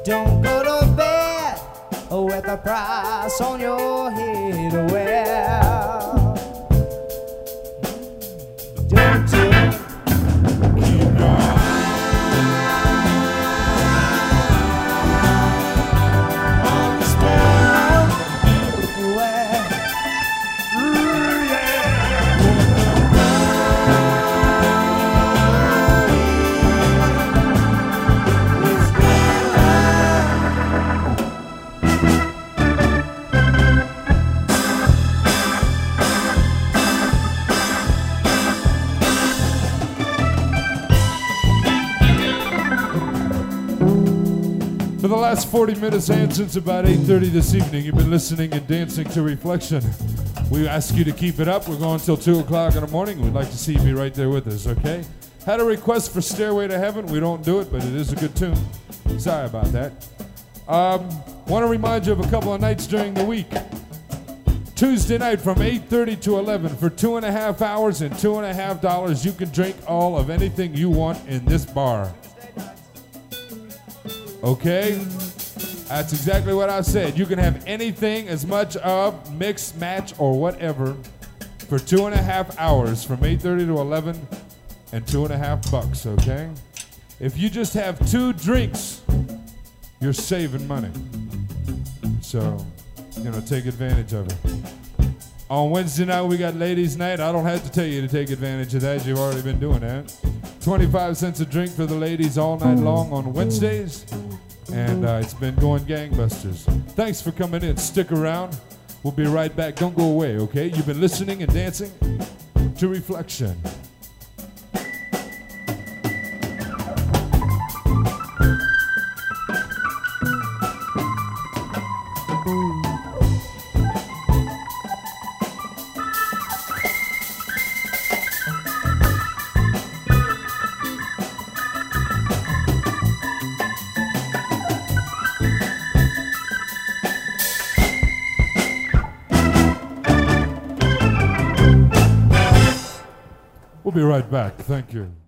Don't go to bed with a price on your head. Well, don't you keep your eye on the spell? Well, For the last 40 minutes and since about 8:30 this evening, you've been listening and dancing to Reflection. We ask you to keep it up. We're going until 2 o'clock in the morning. We'd like to see you be right there with us, okay? Had a request for Stairway to Heaven. We don't do it, but it is a good tune. Sorry about that. Want to remind you of a couple of nights during the week. Tuesday night from 8:30 to 11 for 2.5 hours and $2.50. You can drink all of anything you want in this bar. Okay? That's exactly what I said. You can have anything, as much of, mix, match, or whatever for 2.5 hours from 8:30 to 11 and $2.50, okay? If you just have 2 drinks, you're saving money. So, take advantage of it. On Wednesday night, we got ladies' night. I don't have to tell you to take advantage of that. You've already been doing that. 25 cents a drink for the ladies all night long on Wednesdays. And it's been going gangbusters. Thanks for coming in. Stick around. We'll be right back. Don't go away, okay? You've been listening and dancing to Reflection. We'll be right back. Thank you.